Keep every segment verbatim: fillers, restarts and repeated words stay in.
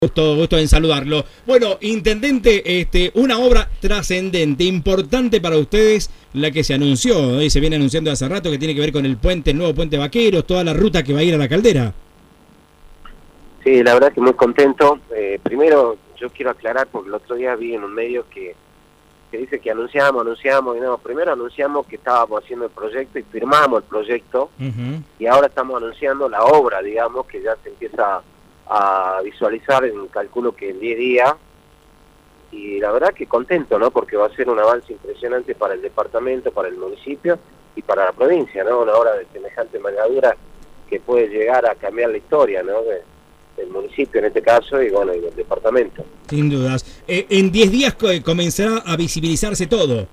Gusto, gusto en saludarlo. Bueno, intendente, este, una obra trascendente, importante para ustedes, la que se anunció, ¿eh? Se viene anunciando hace rato, que tiene que ver con el puente, el nuevo puente Vaqueros, toda la ruta que va a ir a la Caldera. Sí, la verdad que muy contento. Eh, primero, yo quiero aclarar, porque el otro día vi en un medio que, que dice que anunciamos, anunciamos, y no, primero anunciamos que estábamos haciendo el proyecto y firmamos el proyecto, uh-huh. Y ahora estamos anunciando la obra, digamos, que ya se empieza a visualizar, en calculo que en diez días, y la verdad que contento, ¿no? Porque va a ser un avance impresionante para el departamento, para el municipio y para la provincia, ¿no? Una obra de semejante envergadura que puede llegar a cambiar la historia, ¿no? De, del municipio en este caso y bueno, y del departamento. Sin dudas. Eh, en diez días comenzará a visibilizarse todo.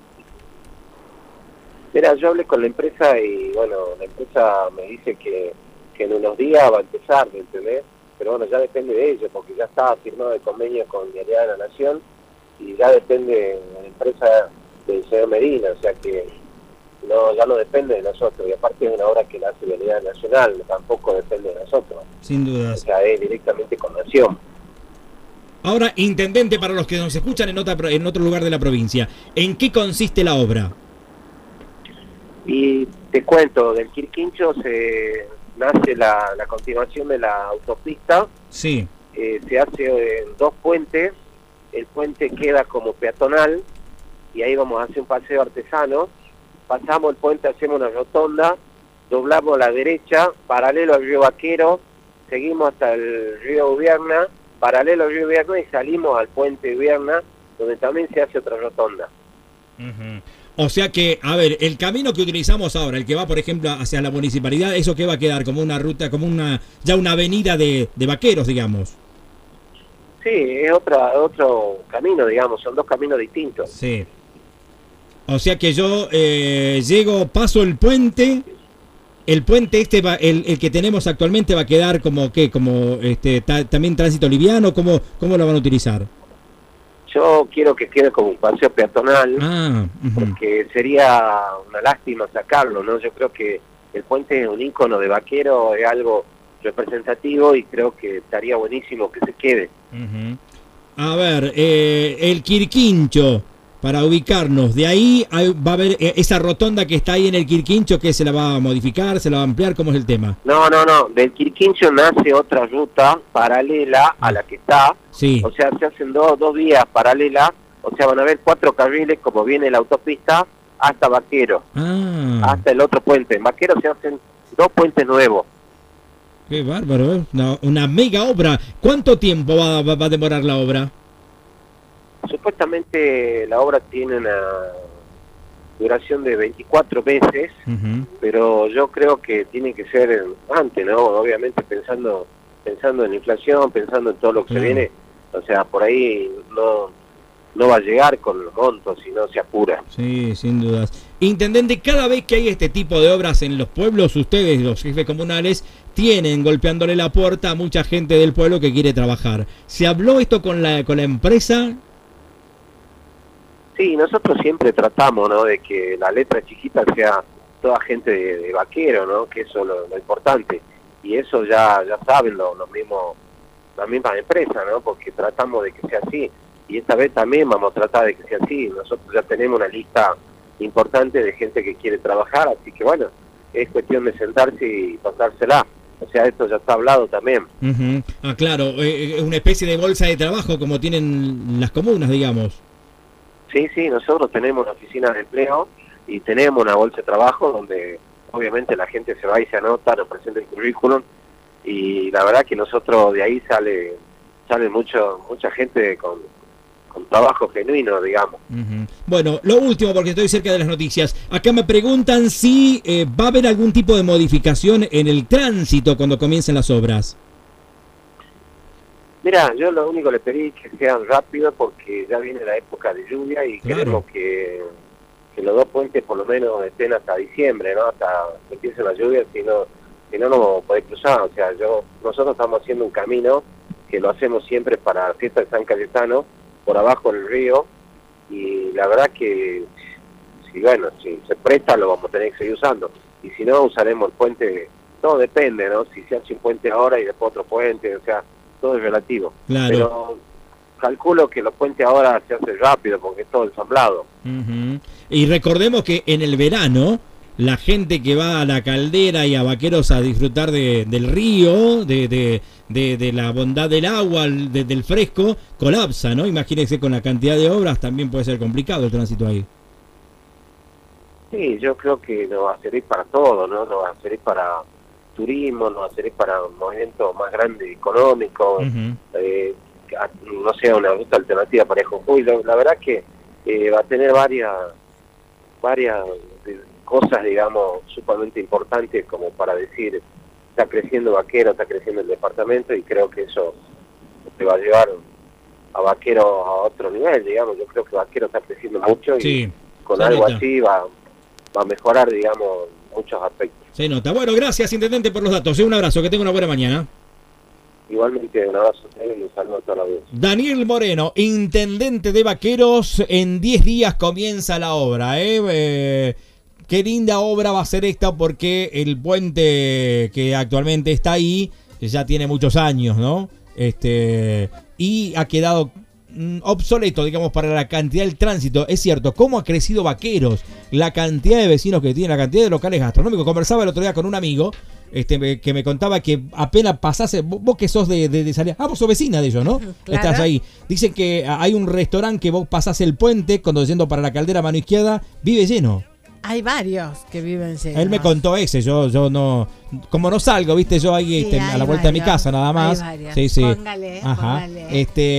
Mira, yo hablé con la empresa y bueno, la empresa me dice que, que en unos días va a empezar, ¿me entendés? Pero bueno, ya depende de ellos, porque ya está firmado el convenio con Vialidad de la Nación y ya depende de la empresa del señor Medina, o sea que no, ya no depende de nosotros, y aparte es una obra que la hace Vialidad Nacional, tampoco depende de nosotros. Sin dudas. O sea, es directamente con Nación. Ahora, intendente, para los que nos escuchan en, otra, en otro lugar de la provincia, ¿en qué consiste la obra? Y te cuento, del Quirquincho se nace la, la continuación de la autopista. Sí. Eh, se hace en dos puentes, el puente queda como peatonal y ahí vamos a hacer un paseo artesano, pasamos el puente, hacemos una rotonda, doblamos a la derecha, paralelo al río Vaquero, seguimos hasta el río Ubierna, paralelo al río Ubierna y salimos al puente Ubierna, donde también se hace otra rotonda. Uh-huh. O sea que, a ver, el camino que utilizamos ahora, el que va, por ejemplo, hacia la municipalidad, ¿eso qué va a quedar? Como una ruta, como una, ya una avenida de, de vaqueros, digamos. Sí, es otra, otro camino, digamos, son dos caminos distintos. Sí. O sea que yo eh, llego, paso el puente, el puente este, va, el, el que tenemos actualmente va a quedar como, ¿qué? Como este, ta, también tránsito liviano, ¿cómo, cómo lo van a utilizar? Yo quiero que quede como un paseo peatonal, ah, uh-huh. Porque sería una lástima sacarlo, ¿no? Yo creo que el puente es un ícono de vaquero, es algo representativo y creo que estaría buenísimo que se quede. Uh-huh. A ver, eh, el Quirquincho, para ubicarnos, de ahí hay, va a haber eh, esa rotonda que está ahí en el Quirquincho, que se la va a modificar, se la va a ampliar, ¿cómo es el tema? No, no, no, del Quirquincho nace otra ruta paralela a la que está, sí. O sea, se hacen dos, dos vías paralelas, o sea, van a haber cuatro carriles como viene la autopista hasta Vaquero, ah. hasta el otro puente. En Vaquero se hacen dos puentes nuevos. Qué bárbaro, ¿eh? Una, una mega obra. ¿Cuánto tiempo va, va, va a demorar la obra? Supuestamente la obra tiene una duración de veinticuatro meses, uh-huh. Pero yo creo que tiene que ser antes, ¿no? Obviamente pensando pensando en inflación, pensando en todo lo que uh-huh. se viene, o sea, por ahí no, no va a llegar con los montos si no se apura. Sí, sin dudas. Intendente, cada vez que hay este tipo de obras en los pueblos, ustedes, los jefes comunales, tienen golpeándole la puerta a mucha gente del pueblo que quiere trabajar. ¿Se habló esto con la, con la empresa? Sí, nosotros siempre tratamos, ¿no?, de que la letra chiquita sea toda gente de, de vaquero, ¿no?, que eso es lo, lo importante. Y eso ya ya saben los lo mismos, las mismas empresas, ¿no?, porque tratamos de que sea así. Y esta vez también vamos a tratar de que sea así. Nosotros ya tenemos una lista importante de gente que quiere trabajar, así que bueno, es cuestión de sentarse y pasársela. O sea, esto ya está hablado también. Uh-huh. Ah, claro, es eh, una especie de bolsa de trabajo como tienen las comunas, digamos. Sí, sí, nosotros tenemos una oficina de empleo y tenemos una bolsa de trabajo donde obviamente la gente se va y se anota, nos presenta el currículum y la verdad que nosotros de ahí sale sale mucho mucha gente con, con trabajo genuino, digamos. Uh-huh. Bueno, lo último, porque estoy cerca de las noticias. Acá me preguntan si eh, va a haber algún tipo de modificación en el tránsito cuando comiencen las obras. Mira, yo lo único que le pedí es que sean rápidos porque ya viene la época de lluvia y claro. Queremos que, que los dos puentes por lo menos estén hasta diciembre, ¿no? Hasta que empiece la lluvia, si no, si no, no podés cruzar. O sea, yo nosotros estamos haciendo un camino que lo hacemos siempre para la fiesta de San Cayetano, por abajo del río, y la verdad que, si bueno, si se presta lo vamos a tener que seguir usando. Y si no, usaremos el puente, todo depende, ¿no? Si se hace un puente ahora y después otro puente, o sea... todo es relativo. Claro. Pero calculo que los puentes ahora se hacen rápido porque es todo ensamblado. Uh-huh. Y recordemos que en el verano la gente que va a la Caldera y a Vaqueros a disfrutar de, del río, de, de, de, de la bondad del agua, de, del fresco, colapsa, ¿no? Imagínense, con la cantidad de obras también puede ser complicado el tránsito ahí. Sí, yo creo que no va a servir para todo, ¿no? No va a servir para turismo, no va a servir para un movimiento más grande económico, uh-huh. eh, no sea una ruta alternativa para Jujuy. La, la verdad que eh, va a tener varias varias cosas, digamos, sumamente importantes como para decir, está creciendo Vaquero, está creciendo el departamento, y creo que eso te va a llevar a Vaquero a otro nivel, digamos. Yo creo que Vaquero está creciendo mucho y sí, con algo nota. así va, va a mejorar, digamos, muchos aspectos. Se nota. Bueno, gracias, intendente, por los datos. Un abrazo, que tenga una buena mañana. Igualmente, un abrazo y un saludo a toda la audiencia. Daniel Moreno, intendente de Vaqueros. En diez días comienza la obra, ¿eh? eh Qué linda obra va a ser esta, porque el puente que actualmente está ahí ya tiene muchos años, ¿no? Este y ha quedado mm, obsoleto, digamos, para la cantidad del tránsito. Es cierto, cómo ha crecido Vaqueros, la cantidad de vecinos que tiene, la cantidad de locales gastronómicos. Conversaba el otro día con un amigo este, que me contaba que apenas pasase, vos, vos que sos de, de, de Salida, ah, vos sos vecina de ellos, ¿no? Claro. Estás ahí. Dicen que hay un restaurante que vos pasás el puente, conduciendo para la Caldera, mano izquierda, vive lleno. Hay varios que viven llenos. Él me contó ese, yo yo no, como no salgo, viste, yo ahí sí, este, a la vuelta varios, de mi casa nada más. Hay varios. Sí, sí. Póngale, Ajá. póngale. Este